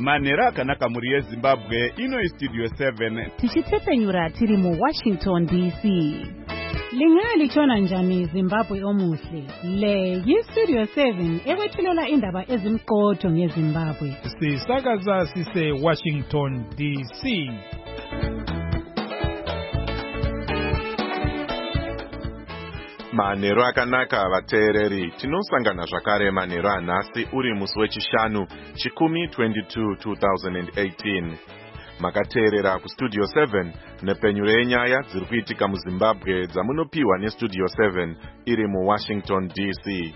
Manera akanaka muri yeZimbabwe ino Studio 7 tichitepenyura tiri mu Washington DC. Lingali chona njani Zimbabwe omuhle. Le Studio 7 ekwethulela indaba ezimqotho ngeZimbabwe. Sisakaza sise Washington DC. Manero akanaka vateereri, tinosangana zvakare manero anhasi uri musi wechishanu chikumi 22 2018. Makateerera kustudio 7 nepenyuro yenyaya dziri kuitika muZimbabwe dzamunopiwa nestudio 7 iri muWashington DC.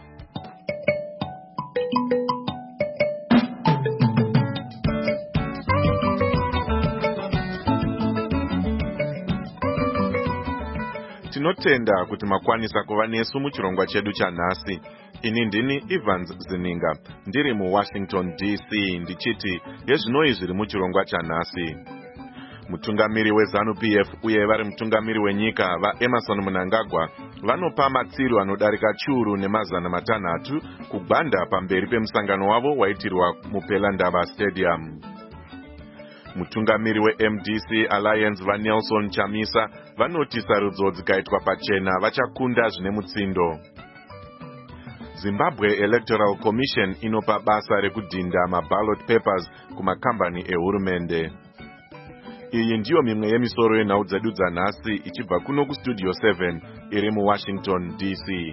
Tinotenda kuti makwanisa kuva nesu muchirongwa chedu chanhasi. Ini ndini Evans Zininga, ndiri muWashington DC, ndichiti yezvinoi zviri muchirongwa chanhasi. Mutungamiri weZANU-PF uye vari mutungamiri wenyika vaEmmerson Mnangagwa vanopa matsiro anodarika chiuru nemazana matanhatu kugwanda pamberi pemusangano wavo waitirwa muPelandaba Stadium. Mutungamiri weMDC Alliance vaNelson Chamisa vanoti sarudzo dzikaitwa pachena vachakunda zvine mutsindo. Zimbabwe Electoral Commission inopa basa rekudhinda maballot papers kumakambani ehurumende. Iyi ndiyo mimwe yemisoro yenhau dzedu dzanhasi ichibva kuno kustudio 7 iri muWashington DC.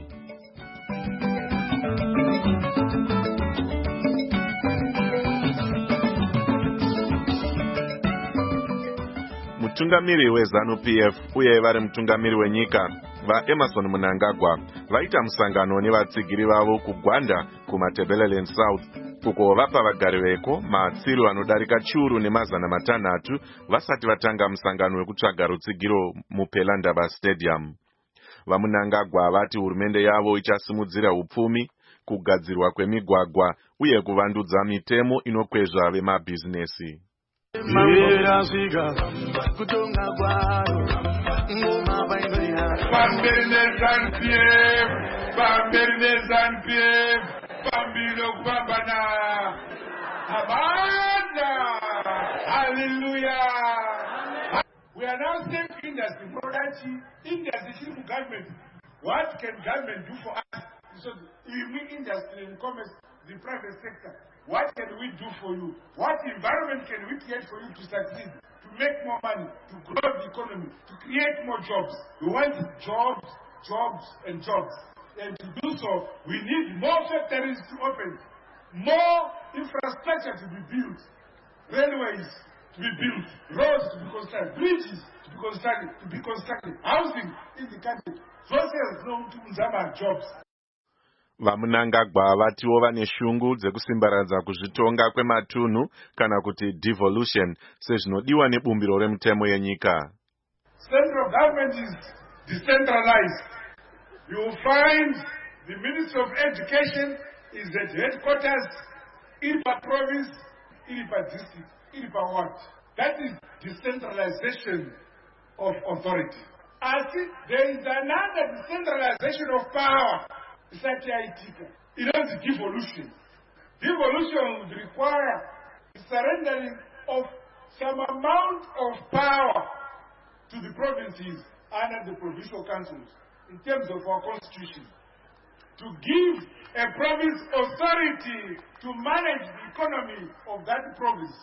Mutungamiri weZANU-PF uye vari mutungamiri wenyika vaEmmerson Mnangagwa vaita musangano nevatsigiri vavo kugwanda kuMatabeleland South, uko vapa vagari veko matsiro anodarika chiuru nemazana matanhatu vasati vatanga musangano wekutsvaga rutsigiro muPelandaba Stadium. VaMnangagwa vati hurumende yavo ichasimudzira upfumi, kugadzirwa kwemigwagwa uye kuvandudza mitemo inokwezva vemabhizinesi. We are now saying industry, industry government. What can government do for us? So we industry and commerce, the private sector. What can we do for you? What environment can we create for you to succeed, to make more money, to grow the economy, to create more jobs? We want jobs, jobs, and jobs. And to do so, we need more factories to open, more infrastructure to be built, railways to be built, roads to be constructed, bridges to be constructed, housing in the country. Sources known to jobs. VaMnangagwa vatiwo vane shungu dzekusimbaradza kuzvitonga kwematunhu kana kuti devolution sezvinodiwa nebumbiro remutemo yenyika. Central government is decentralized. You will find the Ministry of Education is at headquarters, Iripa province, Iripa district, Iripa ward. That is decentralization of authority. I think there is another decentralization of power. It is devolution. Devolution would require the surrendering of some amount of power to the provinces under the provincial councils in terms of our constitution, to give a province authority to manage the economy of that province.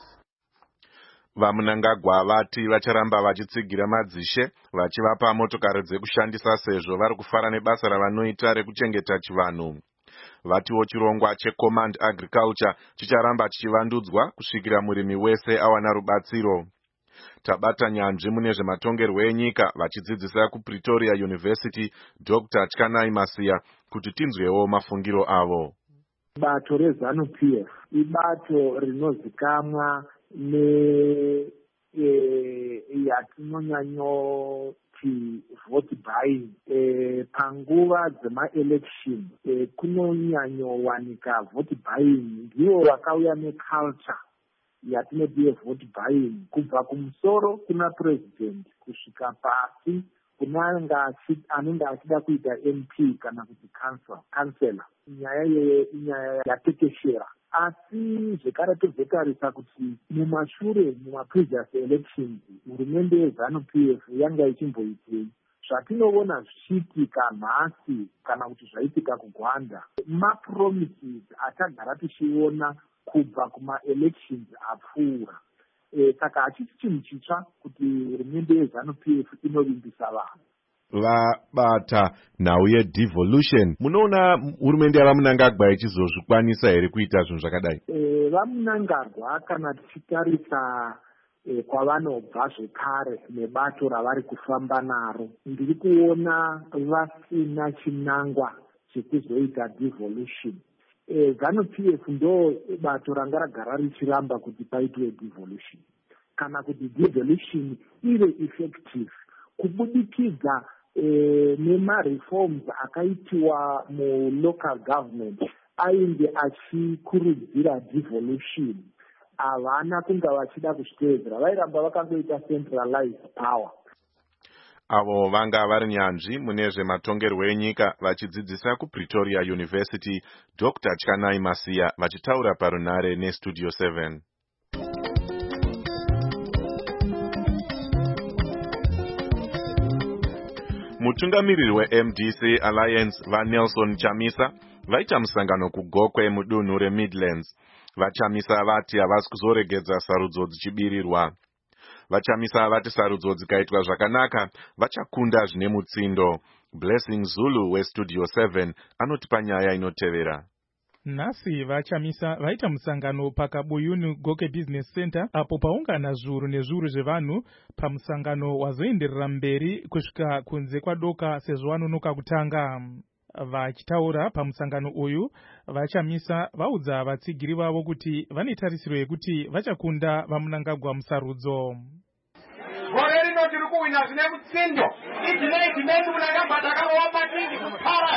VaMnangagwa vati vacharamba vachitsigira madzishe vachivapa motokari dzekushandisa sezvo vari kufara nebasa ravanoita rekuchengeta chivanhu. Vatiwo chirongwa cheCommand Agriculture chicharamba chichivandudzwa kusvikira murimi wese awana rubatsiro. Tabata nyanzvi mune zvematongerwo enyika vachidzidzisa kuPretoria University Dr. Tyanai Masiya kuti tinzwewo mafungiro avo. Bato reZANU-PF ibato rinozikamwa yatinonyanyoti vote buying. Panguva dzema-election kunonyanyowanika vote buying. Ndivo vakauya neculture yatinoti yevote buying kubva kumusoro kuna president kusvika pasi anenge achida kuita MP kana kuti councillor. Nyaya inyaya yatekeshera asi zvekare tozotarisa kuti mumaprevious elections hurumende yeZANU-PF yanga ichimboitei. Zvatinoona zvichiitika nhasi kana kuti zvaitika kuGwanda, mapromises atagara tichiona kubva kuma-elections apfuura. Saka hachisi chinhu chitsva kuti hurumende yeZANU-PF inovimbisa vanhu. Vabata nhau yedevolution, munoona hurumende yavaMunangagwa ichizozvikwanisa here kuita zvinhu zvakadai? VaMunangagwa kana tichitarisa kwavanobva zvekare nebato ravari kufamba naro, ndiri kuona vasina chinangwa chekuzoita devolution. ZANU-PF ndo bato ranga ragara richiramba kuti paitwe devolution. Kana kuti devolution ive effective kubudikidza nema-reforms akaitiwa mu-local government ainge achikurudzira devolution, havana kunga vachida kuzviteedzera, vairamba vakangoita centralized power. Avo vanga vari nyanzvi mune zvematongerwo enyika vachidzidzisa kuPretoria University, Dr. Tyanai Masiya vachitaura parunare neStudio 7. Mutungamiriri weMDC Alliance vaNelson Chamisa vaita musangano kuGokwe mudunhu reMidlands. VaChamisa vati havasi kuzoregedza sarudzo dzichibirirwa. VaChamisa vati sarudzo dzikaitwa zvakanaka vachakunda zvine mutsindo. Blessing Zulu weStudio 7 anotipa nyaya inotevera. Nhasi VaChamisa vaita musangano paKabuyuni Goke Business Center, apo paungana zviuru nezviuru zvevanhu pamusangano wazoenderera mberi kusvika kunze kwadoka sezvo vanonoka kutanga. Vachitaura pamusangano uyu, VaChamisa vaudza vatsigiri vavo kuti vane tarisiro yekuti vachakunda vaMunangagwa musarudzo. Gore rino tiri kuwina zvine mutsindo. Idinei dimedu Munangagwa takavapa tindi kupara.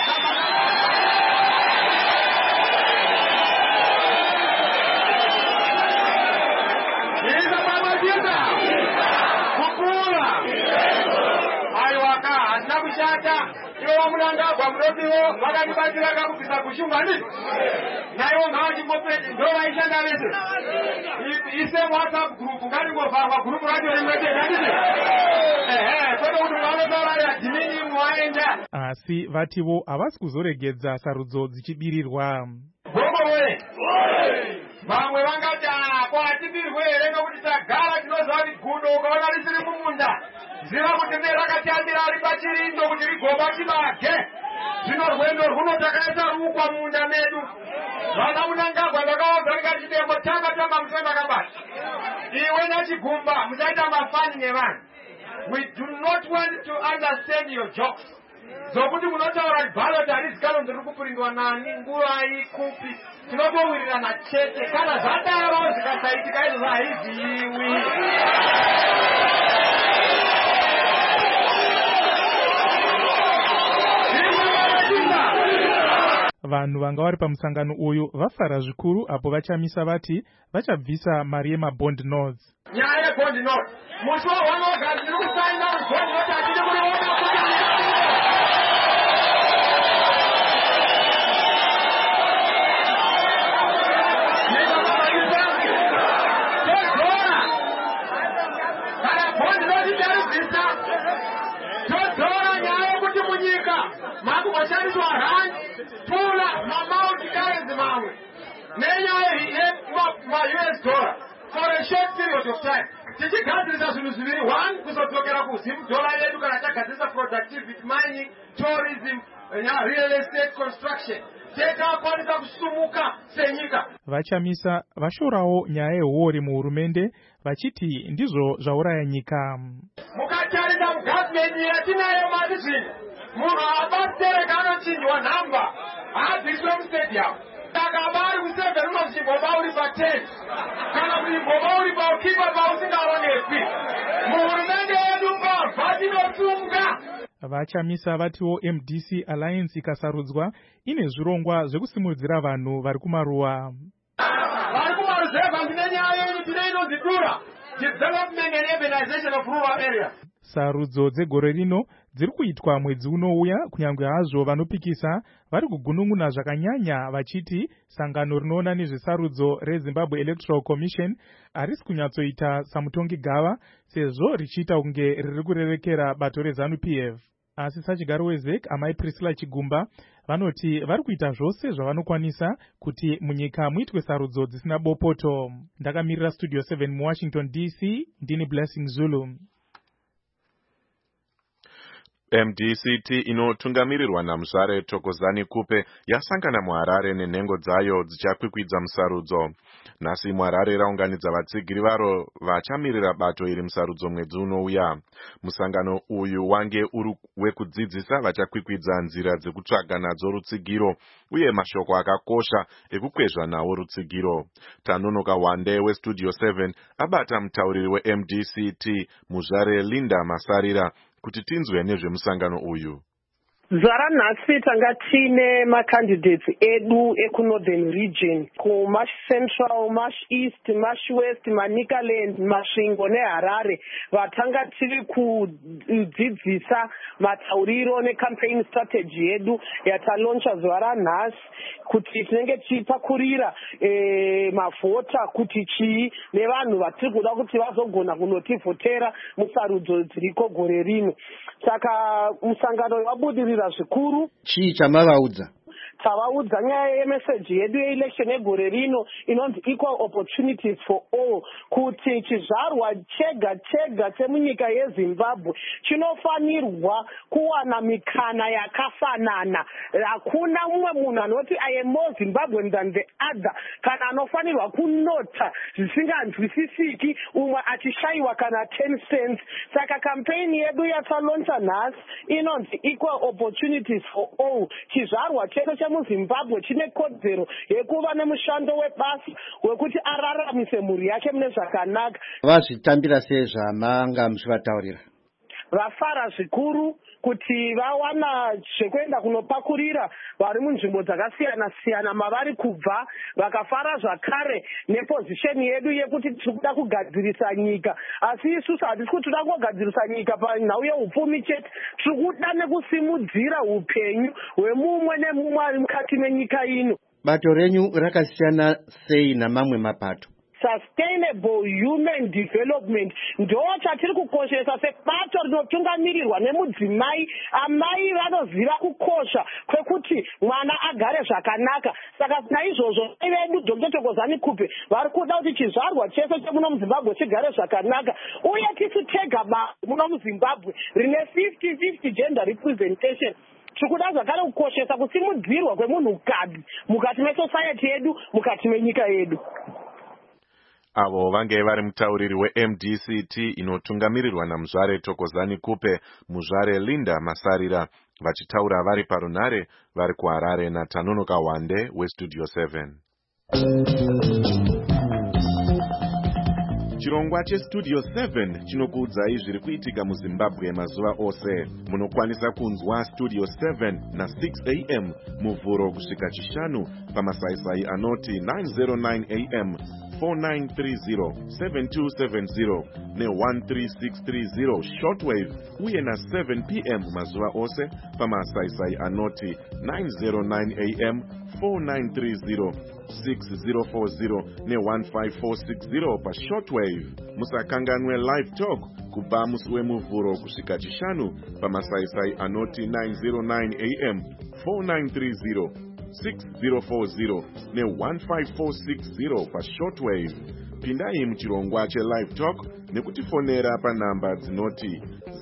Iza mama jita. Kukula. Aiwaka hazina kushata. Iwo Munangagwa murotiwo vakatibatsira kakubvisa kushunga ndi. Naiwo ngavachingopedza ndo vaishanda vese. Ise WhatsApp group ngaringobvarwa group racho rimwete handiti. Kwete kuti vanotauraya dhimini mwaenda. Asi vativo havasi kuzoregedza sarudzo dzichibirirwa. Gogowe. Vamwe vangati ko hatibirwe here nokuti tagara tinoziva kuti gudo ukaona risiri mumunda. Ziva kuti nerakatiambira ari pachirindo kuti rigoba chibage. Zvino rwendo rwuno takaisa rukwa munda medu. Vana Munangagwa vakavabva chidembo tanga musana kabata. Iwe nachigumba muchaita mafani nevanhu. We do not want to understand your jokes. Zokuti munotaura ballot harizikalo ndiri kupurindwa nani nguva ikupi. Tinotowirirana chete kana zvadaro zvikasaitika izvo haiziwi. Vanhu vanga vari pamusangano uyu vafara zvikuru apo VaChamisa vati vachabvisa mari yemabond notes. Nyaya yebond notes. Musi waHwanogari ndiri kusaina bond notes hatidi kuriona kuti mashandiswa rand pula mamaundi currency mamwe nenyaya ma-US dollar for a short period of time. Tichigadzirisa zvinhu zviviri, one kuzodzokera kuzimu dollar yedu kana tagadzirisa productivity, mining, tourism, real estate, construction. Tekakwanisa kusumuka senyika. VaChamisa vashorawo nyaya yehuori muhurumende vachiti ndizvo zvauraya nyika. Mukatarisa mugavhimenti yatinayo mati zvino munhu abatsireka anochinjwa nhamba haabviswe mustadium. Saka vari kusevhe unozvimboba uri pa10 kana kuimboba uri paukipa pausingaonekwi. Muhurumende yedu mbavha tinosunga. VaChamisa vatiwo MDC Alliance ikasarudzwa ine zvirongwa zvekusimudzira vanhu vari kumaruwa. Vari kumaruzeva ndine nyaya yenyu tine inozidura Development and Urbanization of Rural Areas. Sarudzo dzegore rino dziri kuitwa mwedzi unouya, kunyange hazvo vanopikisa vari kugunun'una zvakanyanya vachiti sangano rinoona nezvesarudzo reZimbabwe Electoral Commission harisi kunyatsoita samutongi gava sezvo richiita kunge riri kurerekera bato reZANU-PF. Asi sachigaro weZEC amai Priscilla Chigumba vanoti vari kuita zvose zvavanokwanisa kuti munyika muitwe sarudzo dzisina bopoto. Ndakamirira Studio 7 muWashington DC, ndini Blessing Zulu. MDCT inotungamirirwa naMuzvare Thokozani Kupe yasangana muHarare nenhengo dzayo dzichakwikwidza musarudzo. Nhasi muHarare raunganidza vatsigiri varo vachamirira bato iri musarudzo mwedzi unouya. Musangano uyu wange uri wekudzidzisa vachakwikwidza nzira dzekutsvaga nadzo rutsigiro uye mashoko akakosha ekukwezva nawo rutsigiro. Tanonoka Wande weStudio 7 abata mutauriri weMDCT Muzvare Linda Masarira kuti tinzwe nezvemusangano uyu. Zuva nhasi tanga tine macandidates edu ekunorthern region, kuMash Central, Mash East, Mash West, Manicaland, Masvingo neHarare, vatanga tiri kudzidzisa matauriro necampaign strategy yedu yataloncha zuva nhasi kuti tinenge tichipakurira mavhota kuti chii nevanhu vatiri kuda kuti vazogona kunotivhotera musarudzo dziriko gore rino. Saka musangano wabudirira zvikuru. Chii chamavaudza? Tavaudza nyaya yemeseji yedu yeelection egore rino inonzi equal opportunities for all, kuti chizvarwa chega chega chemunyika yeZimbabwe chinofanirwa kuwana mikana yakafanana. Hakuna mumwe munhu anoti I am more Zimbabwean than the other, kana anofanirwa kunota zvisinganzwisisiki umwe achishayiwa kana 10 cents. Saka kampeni yedu yataloncha nhasi inonzi equal opportunities for all. Chizvarwa chedu muZimbabwe chine kodzero yekuva nemushando webasa wekuti araramise mhuri yake mune zvakanaka. Vazvitambira sei zvamanga muchivataurira? Vafara zvikuru kuti vawana zvekuenda kunopakurira vari munzvimbo dzakasiyana siyana mavari kubva, vakafara zvakare nepozisheni yedu yekuti tiri kuda kugadzirisa nyika. Asi isusu hatisi kuti toda kugadzirisa nyika panhau yeupfumi chete, tiri kuda nekusimudzira upenyu hwemumwe nemumwe ari mukati menyika ino. Bato renyu rakasiyana sei namamwe mapato? Sustainable human development ndo chatiri kukoshesa sebato rinotungamirirwa nemudzimai. Amai vanoziva kukosha kwekuti mwana agare zvakanaka. Saka naizvozvo vedu Dr. Thokozani Kupe vari kuda kuti chizvarwa chese chemuno muZimbabwe chigare zvakanaka, uye tisu tega muno muZimbabwe rine 50-50 gender representation. Tikuda zvakare kukoshesa kusimudzirwa kwemunhukadzi mukati mesociety yedu, mukati menyika yedu. Avo vange vari mutauriri weMDCT inotungamirirwa naMuzvare Thokozani Kupe, Muzvare Linda Masarira vachitaura vari parunhare vari kuHarare naTanonoka Wande weStudio 7. Chirongwa cheStudio 7 chinokuudzai zviri kuitika muZimbabwe mazuva ose. Munokwanisa kunzwa Studio 7 na 6 AM muvhuro kusvika chishanu pamasaisai anoti 909 AM 4930 7270 ne13630 shortwave uye na 7 PM mazuva ose pamasaisai anoti 909 AM 4930 6040 ne15460 pa shortwave. Musakanganwe live talk kubva musi wemuvhuro kusvika chishanu pamasaisai anoti 909 AM 4930 6040 ne15460 pa shortwave. Pindai muchirongwa chelive talk nekutifonera panhamba dzinoti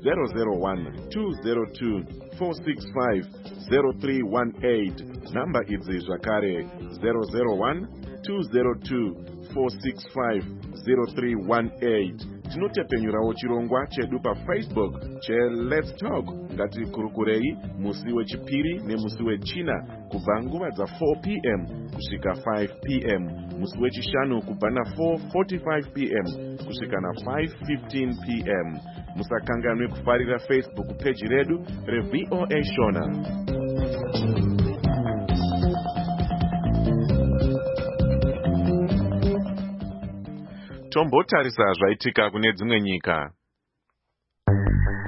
001-202-465-0318. Namba idzi zvakare 001-202-465-0318. Tinotepenyurawo chirongwa chedu paFacebook cheLet's Talk. Ngatikurukurei musi wechipiri nemusi wechina kubva nguva dza4 PM kusvika 5 PM, musi wechishanu kubva na4:45 PM kusvika na5:15 PM. Musakanganwe kufarira Facebook page redu reVOA Shona. Tombotarisa zvaitika kune dzimwe nyika.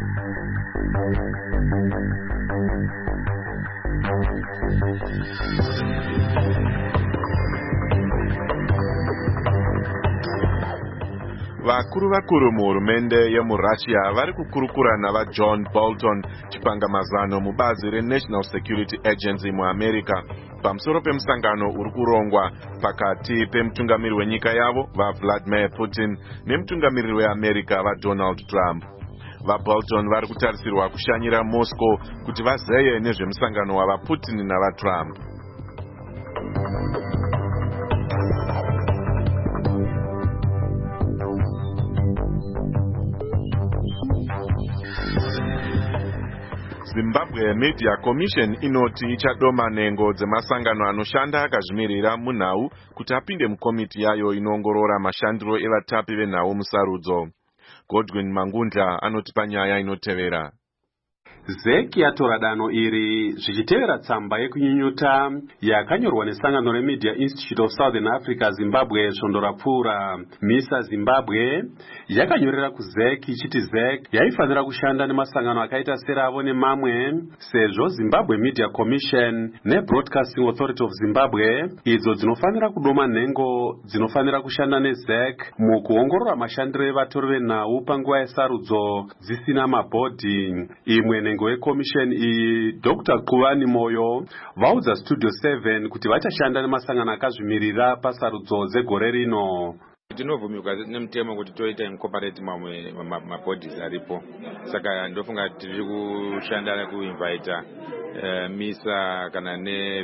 vakuru muhurumende yemuRussia vari kukurukura navaJohn Bolton, chipangamazano mubazi reNational Security Agency muAmerica pamusoro pemusangano uri kurongwa pakati pemutungamiri wenyika yavo vaVladimir Putin nemutungamiriri weAmerica vaDonald Trump. VaBolton vari kutarisirwa kushanyira Moscow kuti vazeye nezvemusangano wavaPutin navaTrump. Zimbabwe Media Commission inoti ichadoma nengo dzemasangano anoshanda akazvimirira munhau kuti apinde mukomiti yayo inoongorora mashandiro evatapi venhau musarudzo. Godwin Mangundla anoti panyaya inotevera. ZEC yatora danho iri zvichitevera tsamba yekunyunyuta yakanyorwa nesangano reMedia Institute of Southern Africa Zimbabwe svondo rapfuura. MISA Zimbabwe yakanyorera kuZEC ichiti ZEC yaifanira kushanda nemasangano akaita seravo nemamwe sezvo Zimbabwe Media Commission neBroadcasting Authority of Zimbabwe idzo dzinofanira kudoma nhengo dzinofanira kushanda neZEC mukuongorora mashandiro evatori venhau panguva yesarudzo dzisina mabhodhi. Imwe nhengo yekomisheni iyi Dr. Kuvani Moyo vaudza Studio 7 kuti vachashanda nemasangano akazvimirira pasarudzo dzegore rino. Tinobvumirwa nemutemo kuti toita incorporate mamwe mabodies aripo, saka ndofunga tiri kushanda nekuinvite MISA kana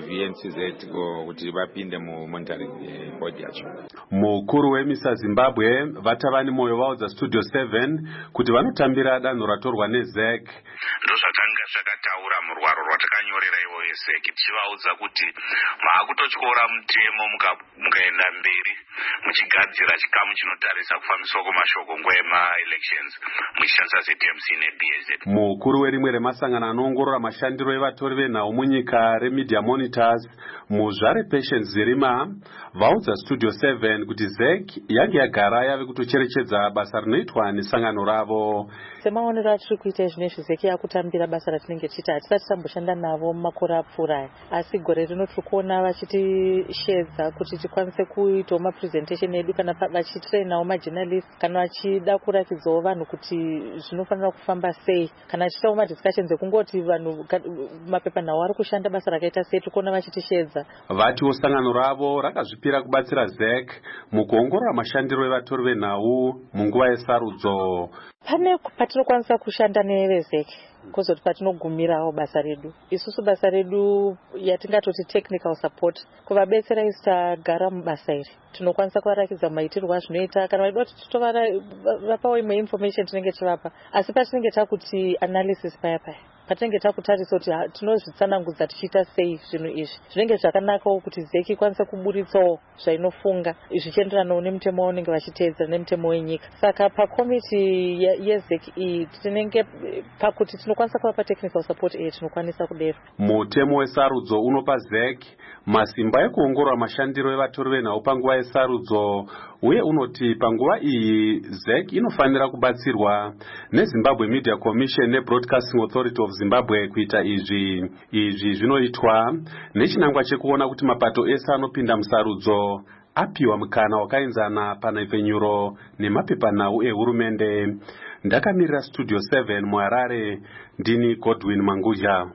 neVNCZ kuti vapinde mumonitoring board yacho. Mukuru weMISA Zimbabwe Vatavani Moyo vaudza Studio 7 kuti vanotambira danho ratorwa neZEC. Ndozvatanga zvakataura murwaro rwatakanyorera ivo veZEC tichivaudza kuti maakutotyora mutemo mukaenda mberi muchigadzira chikamu chinotarisa kufambiswa kwemashoko nguva yema-elections muchishandisa ZMC neBAZ. Mukuru werimwe remasangano anoongorora mashandiro evatori venhau munyika reMedia Monitors Muzvare Patience Zirima vaudza Studio 7 kuti ZEC yange yagara yave kutocherechedza basa rinoitwa nesangano ravo. Semaonero atiri kuita zvinezvi ZEC yakutambira basa ratinenge tichiita hatisati tamboshanda navo mumakore apfuura, asi gore rino tiri kuona vachitishedza kuti tikwanise kuitawo mapresentation edu kana vachitrainawo majournalist kana vachida kurakidzawo vanhu kuti zvinofanira kufamba sei, kana vachiitawo madiscussions ekungoti vanhu mapepanhau ari kushanda basa rakaita sei, tiri kuona vachitishedza. Vatiwo sangano ravo rakazvipira kubatsira ZEC mukuongorora mashandiro evatori venhau munguva yesarudzo. Pane patinokwanisa kushanda neveZEC kozoti patinogumirawo basa redu. Isusu basa redu yatingatoti technical support kuvabetsera isu tagara mubasa iri. Tinokwanisa kuvarakidza maitirwo azvinoita kana vaida kuti titovapawo imwe information tinenge tivapa, asi patinenge takuti analysis paya patinenge takutarisa kuti tinozvitsanangudza tichiita sei zvinhu izvi zvinenge zvakanakawo kuti ZEC ikwanise kuburitsawo zvainofunga zvichienderanawo nemutemo waunenge vachiteedzera nemutemo wenyika. Saka pakomiti yeZEC iyi tinenge pakuti tinokwanisa kuvapa technical support tinokwanisa kudero. Mutemo wesarudzo unopa ZEC masimba ekuongorora mashandiro evatori venhau panguva yesarudzo, uye unoti panguva iyi ZEC inofanira kubatsirwa neZimbabwe Media Commission neBroadcasting Authority of Zimbabwe kuita izvi. Izvi zvinoitwa nechinangwa chekuona kuti mapato ese anopinda musarudzo apiwa mukana wakaenzana panhepfenyuro nemapepanhau ehurumende. Ndakamirira Studio 7 muHarare, ndini Godwin Mangundla.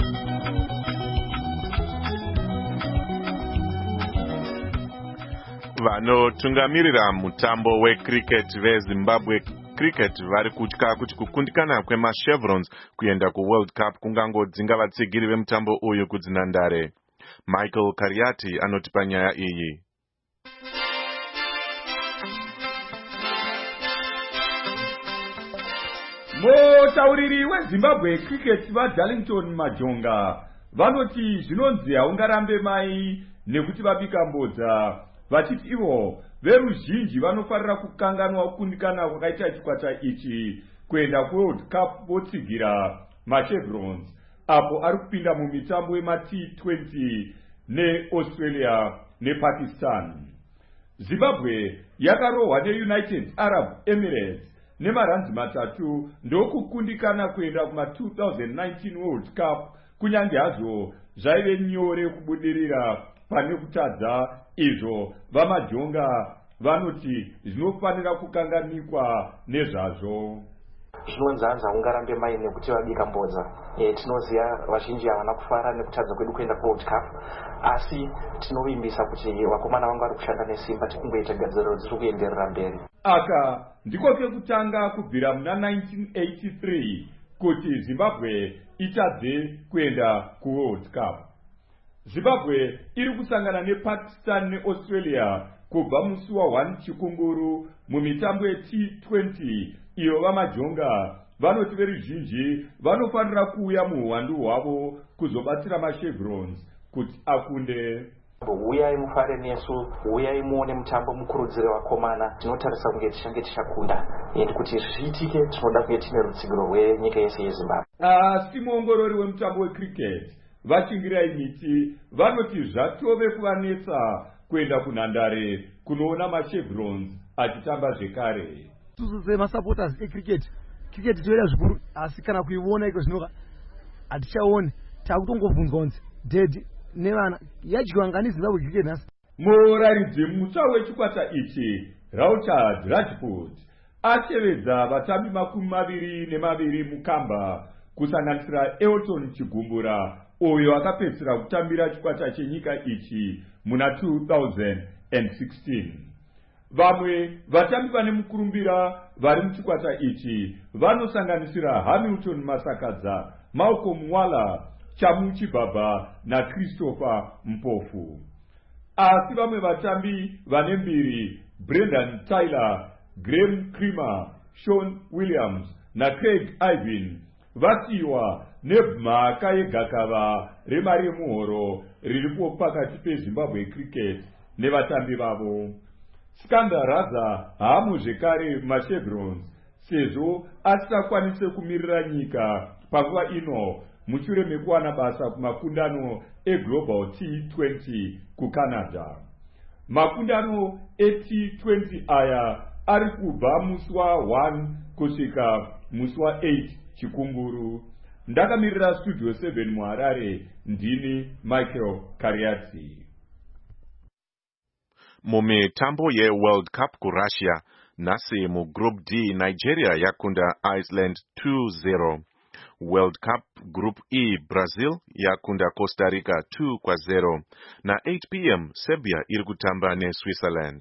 Vanotungamirira mutambo wecricket veZimbabwe Cricket vari kutya kuti kukundikana kwemachevrons kuenda kuWorld Cup kungangodzinga vatsigiri vemutambo uyu kudzinhandare. Michael Kariati anoti panyaya iyi. Mutauriri weZimbabwe Cricket vaDarlington Majonga vanoti zvinonzi haungarambe mai nekuti vabika mbodza, vachiti ivo veruzhinji vanofarira kukanganwa kukundikana kwakaita chikwata ichi kuenda kuWorld Cup votsigira machevrons apo ari kupinda mumitambo yemaT20 neAustralia nePakistan. Zimbabwe yakarohwa neUnited Arab Emirates nemaranzi 3 ndokukundikana kuenda kuma2019 World Cup, kunyange hazvo zvaive nyore kubudirira pane kutadza izvo. VaMajonga vanoti zvinofanira kukanganikwa nezvazvo. Zvinonzanza ungarambe mai nekuti vabika mbodza. Tinoziva vazhinji havana kufara nekutadza kwedu kuenda kuWorld Cup, asi tinovimbisa kuti vakomana vangu vari kushanda nesimba tikungoita gadziriro dziri kuenderera mberi. Aka ndiko kekutanga kubvira muna 1983 kuti Zimbabwe itadze kuenda kuWorld Cup. Zimbabwe iri kusangana nePakistan neAustralia kubva musi wa1 Chikunguru mumitambo yeT20 iyo vamajonga vanoti veruzhinji vanofanira kuuya muhwandu hwavo kuzobatsira machevrons kuti akunde. Uyai mufare nesu, uyai muone mutambo mukurudzire vakomana. Tinotarisa kunge tichange tichakunda, ende kuti zviitike tinoda kunge tine rutsigiro rwenyika yese yeZimbabwe. Asi muongorori wemutambo wecricket vachingirai miti vanoti zvatove kuvanetsa kuenda kunhandare kunoona machevrons achitamba zvekare. Tuzuze masupporters ecricket toenda zvikuru, asi kana kuiona iko zvinoka hatichaoni. Takutongovunzwa kunzi dead nevana yadyiwa ngani Zimbabwe cricket nhasi. Muraridzi mutsva wechikwata ichi Rauchard Rajput achevedza vatambi 22 mukamba kusanganisira Elton Chigumbura uyo akapedzisira kutambira chikwata chenyika ichi muna 2016. Vamwe vatambi vane mukurumbira vari muchikwata ichi vanosanganisira Hamilton Masakadza, Malcolm Mwala, Chamu Chibaba na Christopher Mpofu. Asi vamwe vatambi vane mbiri, Brendan Tyler, Graham Creamer, Sean Williams na Craig Ivan vasiyiwa nemhaka yegakava remari yemuhoro riripo pakati peZimbabwe cricket nevatambi vavo. Skanda Raza haamuzvekare machevrons sezvo asingakwanise kumirira nyika panguva ino mushure mekuwana basa kumakundano eGlobal T20 kuCanada. Makundano eT20 aya ari kubva musi wa1 kusvika musi wa8 Chikunguru. Ndakamirira Studio 7 muHarare, ndini Michael Kariati. Mumitambo yeWorld Cup kuRussia, nhasi muGroup D Nigeria yakunda Iceland 2-0. World Cup Group E Brazil yakunda Costa Rica 2-0. Na 8 p.m. Serbia iri kutamba neSwitzerland.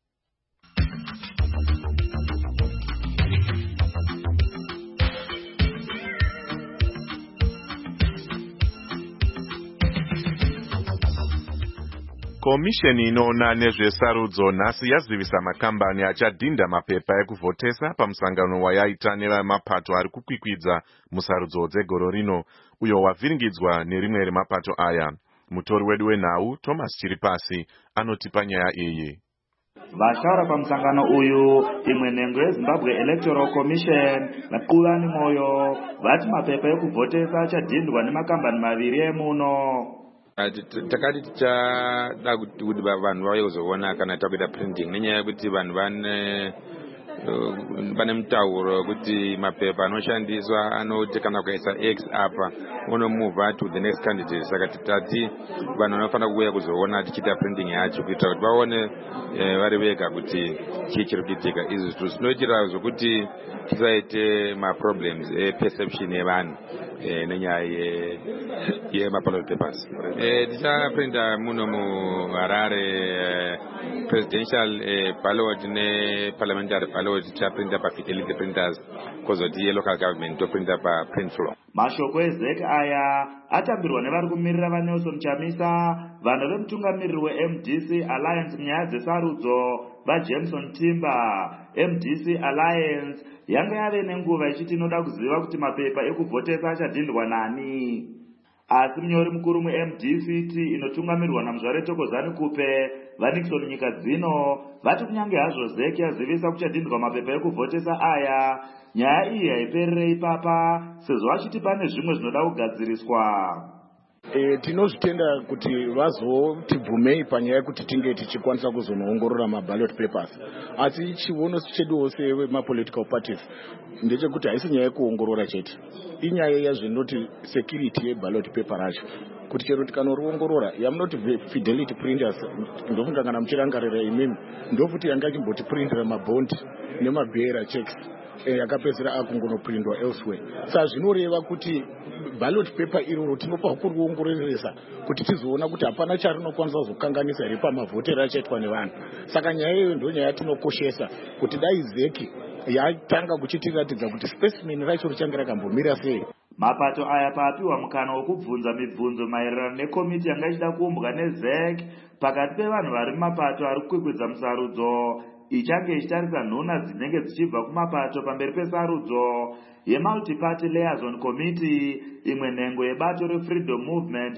Komisheni inoona nezvesarudzo nhasi yazivisa makambani achadhinda mapepa ekuvhotesa pamusangano wayaita nevamapato ari kukwikwidza musarudzo dzegoro rino, uyo wavhiringidzwa nerimwe remapato aya. Mutori wedu wenhau Thomas Chiripasi anotipa nyaya iyi. Vashaura pamusangano uyu imwe nhengo yeZimbabwe Electoral Commission naKulani Moyo vati mapepa ekuvhotesa achadhindwa nemakambani maviri emuno. Takati tichada kuti vanhu vauye kuzoona kana takuita printing nenyaya yekuti vanhu vane mutauro kuti mapepa anoshandiswa anoti kana kuisa X apa unomuvha to the next candidate. Saka titati vanhu vanofanira kuuya kuzoona tichiita printing yacho kuitira kuti vaone vari vega kuti chii chiri kuitika. Izvi zvinoitira zvokuti tisaite maproblems eperception yevanhu nenyaya yemaballot papers. Tichaprinta muno muHarare presidential ballot neparliamentary ballot tichaprinta pafidelity printers, kozoti yelocal government toprinta paprint floor. Mashoko ezek aya atambirwa nevari kumirira vaNelson Chamisa, vanhu vemutungamiriri weMDC Alliance munyaya dzesarudzo vaJameson Timber. MDC Alliance yange yave nenguva ichiti inoda kuziva kuti mapepa ekuvhotesa achadhindwa nani. Asi munyori mukuru muMDCT inotungamirwa naMuzvare Thokozani Kupe vaNixon nyika dzino vati kunyange hazvo ZEC yazivisa kuchadhindwa mapepa ekuvhotesa aya, nyaya iyi haiperere ipapa sezvo achiti pane zvimwe zvinoda kugadziriswa. Tinozvitenda kuti vazotibvumei panyaya yekuti tinge tichikwanisa kuzonoongorora maballot papers, asi chivono cheduwo semapolitical parties ndechekuti haisi nyaya yekuongorora chete, inyaya yazvinoti security yeballot paper racho. kuti chero tikanoriongorora yamunoti fidelity printers ndofunga kana muchirangarira imimi ndofuti yanga chimbotiprintira mabhondi nemabheera checks yakapedzera akungonoprindwa elsewhere. Saka zvinoreva kuti ballot paper iroro tinopa kuriongororesa kuti tizoona kuti hapana charinokwanisa kuzokanganisa here pamavhotero achaitwa nevanhu. Saka nyaya iyoyo ndo nyaya tinokoshesa kuti dai zeki yatanga kuchitiratidza kuti specimen racho richange rakambomira sei. Mapato aya paapiwa mukana wokubvunza mibvunzo maererano nekomiti yanga ichida kuumbwa nezek pakati pevanhu vari mumapato ari kukwikwidza musarudzo ichange ichitarisa nhuna dzinenge dzichibva kumapato pamberi pesarudzo yeMulti-Party Liaison Committee, imwe nhengo yebato reFreedom Movement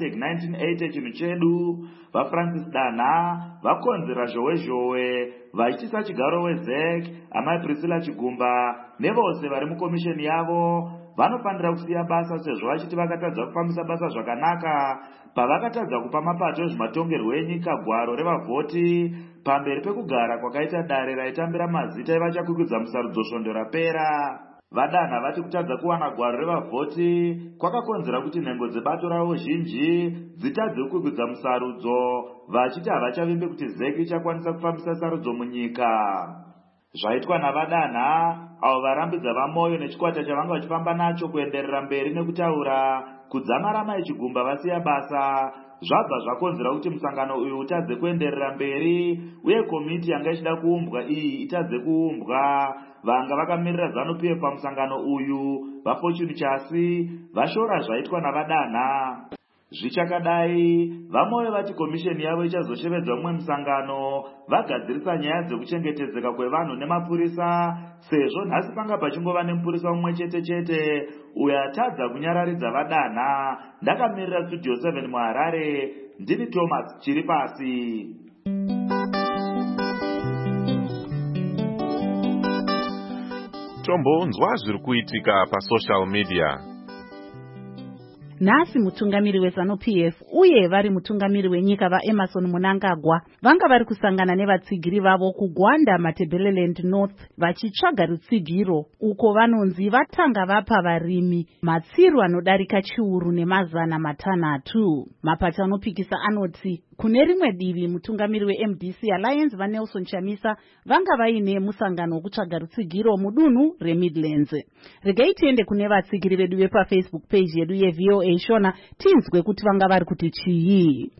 #1980 chinhu chedu, vaFrancis Dana vakonzera zhowe vachitisa chigaro wezek amai Priscilla Chigumba nevose vari mukomisheni yavo vanofanira kusiya basa sezvo vachiti vakatadza kufambisa basa zvakanaka pavakatadza kupa mapato ezvematongerwo enyika gwaro revavhoti pamberi pekugara kwakaita dare raitambira mazita evachakwikudza musarudzo svondo rapera. Vadana vati kutadza kuwana gwaro revavhoti kwakakonzera kuti nhengo dzebato ravo zhinji dzitadze kukwikudza musarudzo vachiti havachavimbe kuti zeki ichakwanisa kufambisa sarudzo munyika. Zvaitwa navadana avo varambidza vamoyo nechikwata chavanga vachifamba nacho kuenderera mberi nekutaura kudzamara mai Chigumba vasiya basa zvabva zvakonzera kuti musangano uyu utadze kuenderera mberi uye komiti yanga ichida kuumbwa iyi itadze kuumbwa. Vanga vakamirira ZANU-PF pamusangano uyu vaFortune Chasi vashora zvaitwa navadana. Zvichakadai vamoyo vati komisheni yavo ichazoshevedza mumwe musangano vagadzirisa nyaya dzekuchengetedzeka kwevanhu nemapurisa sezvo nhasi panga pachingova nemupurisa mumwe chete uyo atadza kunyararidza vadana. Ndakamirira Studio 7 muHarare, ndini Thomas Chiripasi. Tombonzwa zviri kuitika pasocial media. Nhasi mutungamiri weZANU-PF uye vari mutungamiri wenyika vaEmmerson Mnangagwa vanga vari kusangana nevatsigiri vavo kuGwanda Matabeleland North vachitsvaga rutsigiro uko vanonzi vatanga vapa varimi matsiru anodarika chiuru nemazana 600. Mapato anopikisa anoti kune rimwe divi mutungamiri weMDC Alliance vaNelson Chamisa vanga vaine musangano wokutsvaga rutsigiro mudunhu reMidlands. Regai tiende kune vatsigiri vedu vepafacebook page yedu yeVOA Shona tinzwe kuti vanga vari kuti chii.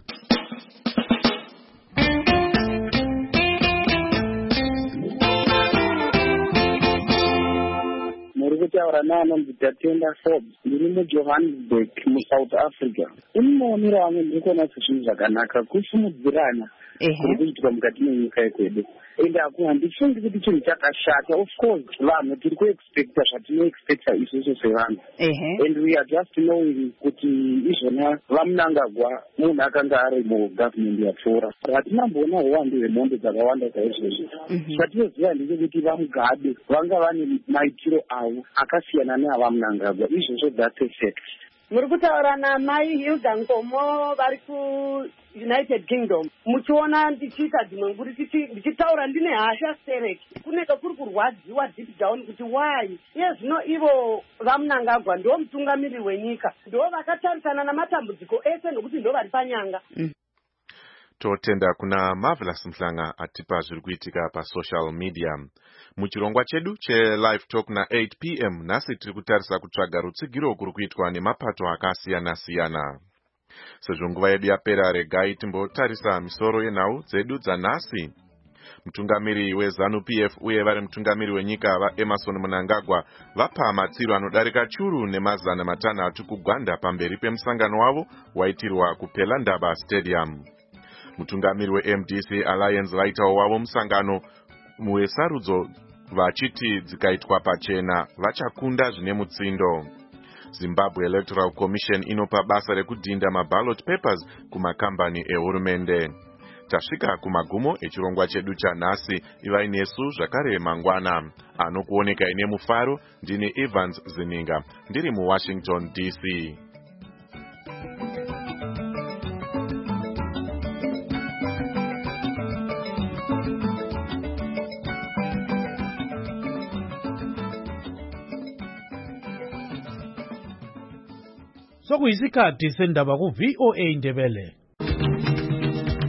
Kutaura naanonzi Tatenda Forbes ndiri muJohannesburg muSouth Africa. Unoonera vamwe ndikona zvinhu zvakanaka kusimudzirana kuri kuitika mukati menyika yekwedu. Ende handifungi kuti chinhu chakashata. Of course vanhu tiri kuexpecta zvatinoexpecta isusu sevanhu. And we are just knowing kuti izvona vaMnangagwa munhu akanga ari mugovernment yapfuura. Hatinamboona uwandu hwemhondo dzakawanda saizvozvo. Zvatinoziva ndechekuti vaMugabe vanga vane maitiro avo akasiyana neavaMnangagwa. Izvozvo that's a fact. Muri kutaura namai Hilda Ngomo vari kuUnited Kingdom. Muchiona ndichiita dzimwe nguri ndichitaura ndine hasha Serek. Kuneka kuri kurwadziwa deep down kuti why. Iye zvino ivo vaMnangagwa ndo mutungamiri wenyika. Ndo vakatarisana namatambudziko ese nokuti ndo vari panyanga. Totenda kuna Marvelous Mhlanga atipa zviri kuitika pasocial media. Muchirongwa chedu live talk na 8 p.m. nasi tiri kutarisa kutsvaga rutsigiro kuri kuitwa nemapato akasiyana-siyana. Sezvo nguva yedu yapera, regai timbotarisa misoro yenhau dzedu dzanhasi. Mutungamiri weZANU-PF uye vari mutungamiri wenyika vaEmmerson Mnangagwa vapa matsiru anodarika chiuru nemazana 600 kuGwanda pamberi pemusangano wavo waitirwa kuPelandaba Stadium. Mutungamiri weMDC Alliance vaitawo wavo musangano muwesarudzo vachiti dzikaitwa pachena vachakunda zvine mutsindo. Zimbabwe Electoral Commission inopa basa rekudhinda maballot papers kumakambani ehurumende. Tasvika kumagumo echirongwa chedu chanhasi. Ivai nesu zvakare mangwana. Anokuoneka ine mufaro ndini Evans Zininga ndiri muWashington DC. sokuyisikhathi sendaba ku-VOA Ndebele.